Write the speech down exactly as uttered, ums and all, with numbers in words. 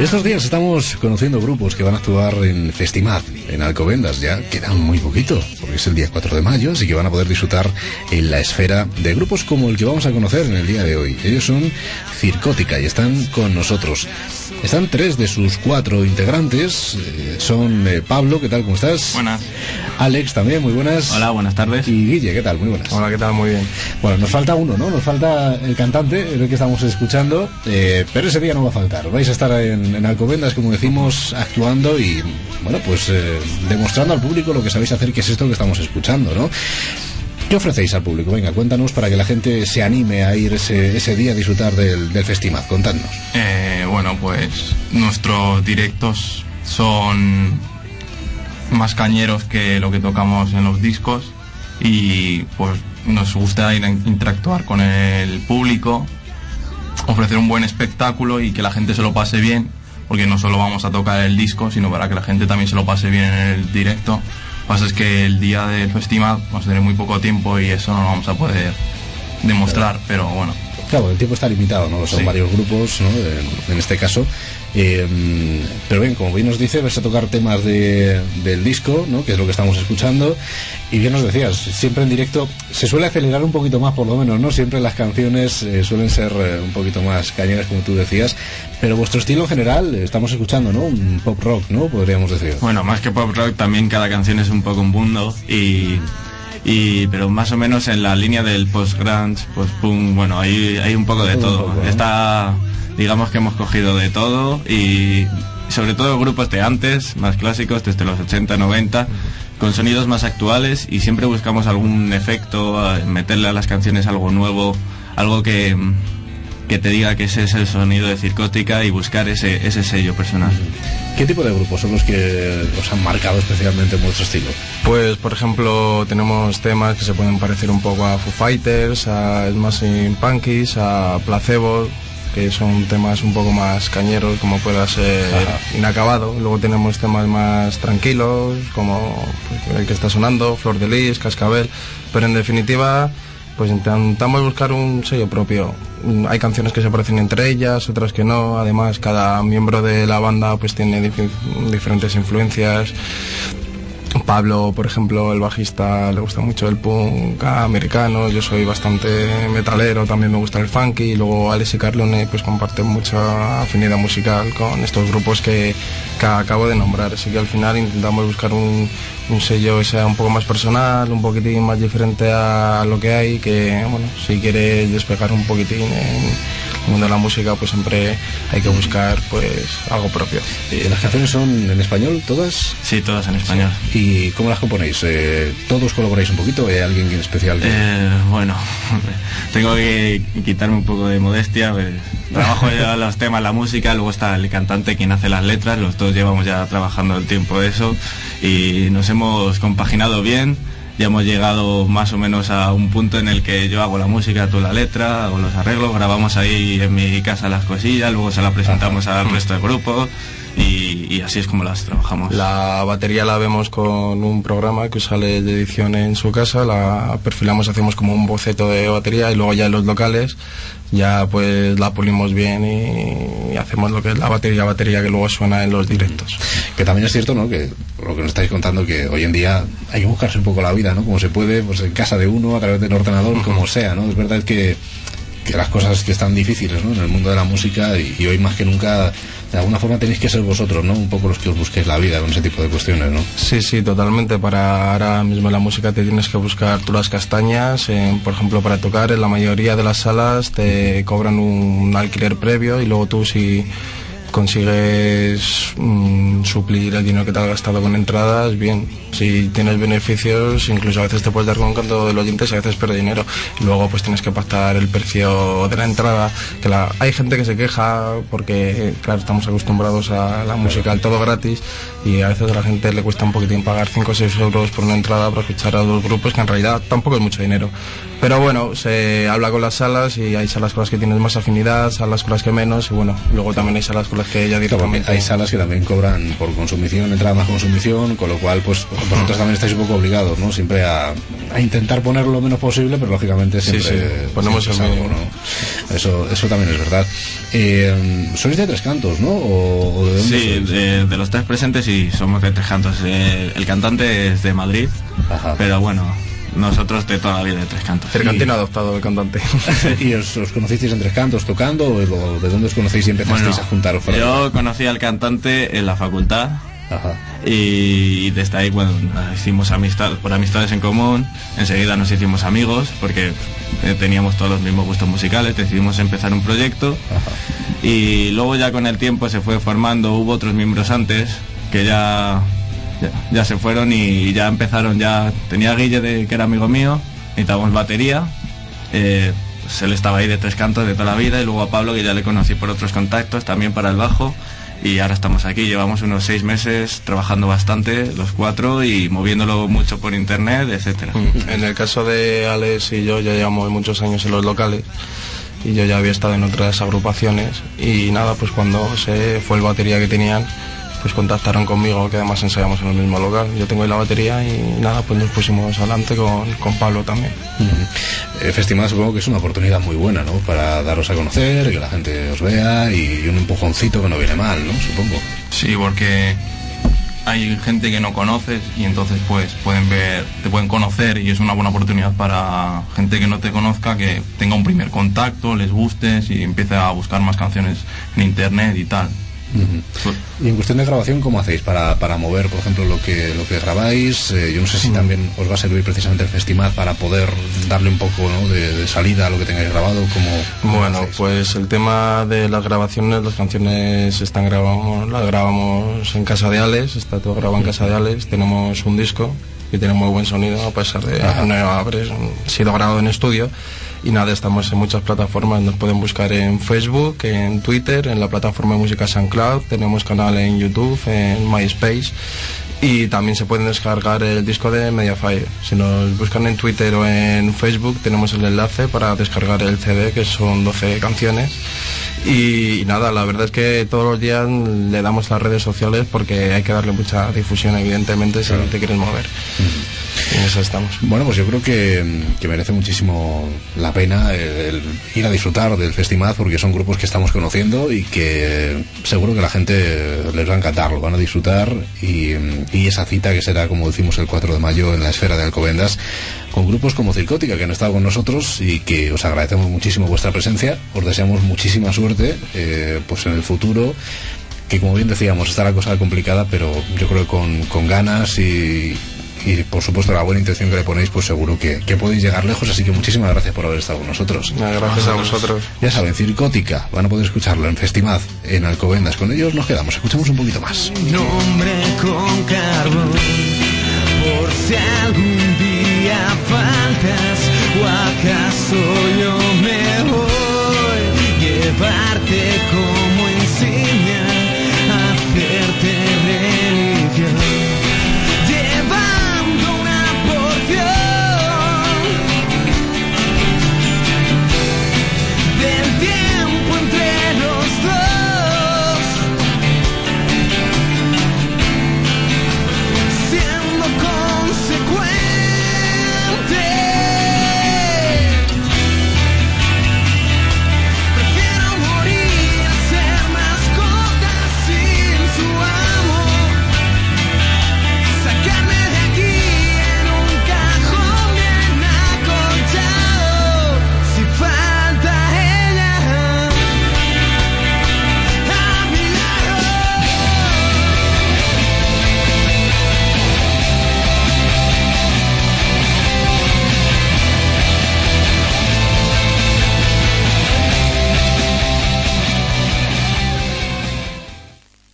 Estos días estamos conociendo grupos que van a actuar en Festimad, en Alcobendas. Ya queda muy poquito, porque es el día cuatro de mayo, así que van a poder disfrutar en la esfera de grupos como el que vamos a conocer en el día de hoy. Ellos son Circótica y están con nosotros. Están tres de sus cuatro integrantes. Eh, son eh, Pablo, ¿qué tal? ¿Cómo estás? Buenas. Alex también, muy buenas. Hola, buenas tardes. Y Guille, ¿qué tal? Muy buenas. Hola, ¿qué tal? Muy bien. Bueno, nos falta uno, ¿no? Nos falta el cantante, el que estamos escuchando, eh, pero ese día no va a faltar. Vais a estar en, en Alcobendas, como decimos, actuando y, bueno, pues eh, demostrando al público lo que sabéis hacer, que es esto que estamos escuchando, ¿no? ¿Qué ofrecéis al público? Venga, cuéntanos para que la gente se anime a ir ese, ese día a disfrutar del, del Festimad. Contadnos. Eh, bueno, pues nuestros directos son más cañeros que lo que tocamos en los discos y pues nos gusta ir a interactuar con el público, ofrecer un buen espectáculo y que la gente se lo pase bien, porque no solo vamos a tocar el disco, sino para que la gente también se lo pase bien en el directo. Lo que pasa es que el día del festival vamos a tener muy poco tiempo y eso no lo vamos a poder demostrar, pero bueno. Claro, el tiempo está limitado, ¿no? Son sí. varios grupos, ¿no? En, en este caso. Eh, pero bien, como bien nos dice, vais a tocar temas de, del disco, ¿no? Que es lo que estamos escuchando. Y bien nos decías, siempre en directo se suele acelerar un poquito más, por lo menos, ¿no? Siempre las canciones eh, suelen ser eh, un poquito más cañeras, como tú decías. Pero vuestro estilo en general, eh, estamos escuchando, ¿no? Un pop rock, ¿no? Podríamos decir. Bueno, más que pop rock, también cada canción es un poco un mundo y... Y, pero más o menos en la línea del post-grunge, post-punk, bueno, hay, hay un poco de todo. Poco, ¿no? Está, digamos que hemos cogido de todo y sobre todo grupos de antes, más clásicos, desde los ochenta, noventa, con sonidos más actuales y siempre buscamos algún efecto, meterle a las canciones algo nuevo, algo que, que te diga que ese es el sonido de Circótica y buscar ese, ese sello personal. ¿Qué tipo de grupos son los que os han marcado especialmente en vuestro estilo? Pues, por ejemplo, tenemos temas que se pueden parecer un poco a Foo Fighters, a Smashing Pumpkins, a Placebo, que son temas un poco más cañeros, como pueda ser Ajá. Inacabado. Luego tenemos temas más tranquilos, como pues, el que está sonando, Flor de Lis, Cascabel, pero en definitiva... pues intentamos buscar un sello propio. Hay canciones que se parecen entre ellas, otras que no. Además, cada miembro de la banda pues tiene dif- diferentes influencias. Pablo, por ejemplo, el bajista, le gusta mucho el punk americano. Yo soy bastante metalero, también me gusta el funky. Y luego Alex y Carlone pues comparten mucha afinidad musical con estos grupos que, que acabo de nombrar. Así que al final intentamos buscar un, un sello que sea un poco más personal, un poquitín más diferente a lo que hay. Que, bueno, si quieres despegar un poquitín en el mundo de la música, pues siempre hay que buscar pues algo propio. ¿Las canciones son en español todas? Sí, todas en español. ¿Y cómo las componéis? Eh, ¿Todos colaboráis un poquito? ¿Hay alguien en especial? Que... Eh, bueno, tengo que quitarme un poco de modestia. Pues, trabajo ya los temas, la música, luego está el cantante quien hace las letras. Los dos llevamos ya trabajando el tiempo de eso y nos hemos compaginado bien. Ya hemos llegado más o menos a un punto en el que yo hago la música, tú la letra, hago los arreglos, grabamos ahí en mi casa las cosillas, luego se las presentamos Ajá. al resto del grupo y, y así es como las trabajamos. La batería la vemos con un programa que sale de edición en su casa, la perfilamos, hacemos como un boceto de batería y luego ya en los locales ya pues la pulimos bien y, y hacemos lo que es la batería batería que luego suena en los directos. Que también es cierto, ¿no? Que lo que nos estáis contando, que hoy en día hay que buscarse un poco la vida, ¿no? Como se puede, pues en casa de uno, a través del ordenador, uh-huh. como sea, ¿no? Es verdad que, que las cosas que están difíciles, ¿no? En el mundo de la música y, y hoy más que nunca, de alguna forma tenéis que ser vosotros, ¿no? Un poco los que os busquéis la vida con ese tipo de cuestiones, ¿no? Sí, sí, totalmente. Para ahora mismo en la música te tienes que buscar tú las castañas. Eh, por ejemplo, para tocar en la mayoría de las salas te cobran un alquiler previo y luego tú si consigues mmm, suplir el dinero que te has gastado con entradas, bien. Si tienes beneficios, incluso a veces te puedes dar con un canto del oyente y a veces pierdes dinero. Y luego pues tienes que pactar el precio de la entrada. Que la, hay gente que se queja porque, claro, estamos acostumbrados a la música al todo gratis y a veces a la gente le cuesta un poquitín pagar cinco o seis euros por una entrada para escuchar a dos grupos que en realidad tampoco es mucho dinero. Pero bueno, se habla con las salas y hay salas con las que tienes más afinidad, salas con las que menos y bueno, luego también hay salas con las salas que ya directamente... Hay salas que también cobran por consumición, entrada más consumición, con lo cual pues vosotros también estáis un poco obligados, ¿no? Siempre a, a intentar poner lo menos posible, pero lógicamente siempre... Sí, sí, ponemos el algo, ¿no? Eso, eso también es verdad. Eh, sois de Tres Cantos, ¿no? ¿O, o de dónde sí, de, de los tres presentes sí, somos de Tres Cantos. Eh, el cantante es de Madrid, Ajá. pero bueno, nosotros de toda la vida de Tres Cantos. Cercantino y... adoptado el cantante. ¿Y os, os conocisteis en Tres Cantos tocando? ¿O de dónde os conocéis y empezasteis bueno, a juntaros? Para yo el... conocí al cantante en la facultad. Ajá. Y desde ahí, bueno, hicimos amistad, por amistades en común, enseguida nos hicimos amigos porque eh, teníamos todos los mismos gustos musicales, decidimos empezar un proyecto. Ajá. Y luego ya con el tiempo se fue formando, hubo otros miembros antes que ya, ya, ya se fueron y ya empezaron, ya tenía a Guille, de, que era amigo mío, necesitábamos batería, eh, pues él estaba ahí de Tres Cantos de toda la vida, y luego a Pablo, que ya le conocí por otros contactos, también para el bajo. Y ahora estamos aquí, llevamos unos seis meses trabajando bastante, los cuatro, y moviéndolo mucho por internet, etcétera. En el caso de Alex y yo, ya llevamos muchos años en los locales, y yo ya había estado en otras agrupaciones, y nada, pues cuando se fue el batería que tenían, pues contactaron conmigo, que además ensayamos en el mismo local. Yo tengo ahí la batería y nada, pues nos pusimos adelante con, con Pablo también. Uh-huh. El festival supongo que es una oportunidad muy buena, ¿no? Para daros a conocer, que la gente os vea, y un empujoncito que no viene mal, ¿no? Supongo. Sí, porque hay gente que no conoces y entonces pues pueden ver, te pueden conocer, y es una buena oportunidad para gente que no te conozca, que tenga un primer contacto, les gustes y empiece a buscar más canciones en internet y tal. Uh-huh. Y en cuestión de grabación, ¿cómo hacéis para, para mover, por ejemplo, lo que lo que grabáis? Eh, yo no sé si también os va a servir precisamente el festival para poder darle un poco, ¿no?, de, de salida a lo que tengáis grabado. ¿Cómo, bueno, hacéis? Pues el tema de las grabaciones, las canciones están grabamos, las grabamos en casa de Alex, está todo grabado en casa de Alex. Tenemos un disco que tiene muy buen sonido, a pesar de Ajá. no haber sido grabado en estudio. Y nada, estamos en muchas plataformas, nos pueden buscar en Facebook, en Twitter, en la plataforma de música SoundCloud, tenemos canal en YouTube, en MySpace, y también se pueden descargar el disco de Mediafire. Si nos buscan en Twitter o en Facebook, tenemos el enlace para descargar el C D, que son doce canciones. Y, y nada, la verdad es que todos los días le damos las redes sociales porque hay que darle mucha difusión, evidentemente, claro, si te quieres mover. Uh-huh. En eso estamos. Bueno, pues yo creo que, que merece muchísimo la pena el, el ir a disfrutar del festival, porque son grupos que estamos conociendo y que seguro que la gente les va a encantar, lo van a disfrutar, y, y esa cita que será, como decimos, el cuatro de mayo en la Esfera de Alcobendas, con grupos como Circótica, que han estado con nosotros y que os agradecemos muchísimo vuestra presencia, os deseamos muchísima suerte eh, pues en el futuro, que como bien decíamos está la cosa complicada, pero yo creo que con, con ganas y y por supuesto la buena intención que le ponéis, pues seguro que, que podéis llegar lejos. Así que muchísimas gracias por haber estado con nosotros. Gracias a vosotros. Ya saben, Circótica, van a poder escucharlo en Festimaz, en Alcobendas. Con ellos nos quedamos, escuchamos un poquito más. Nombre con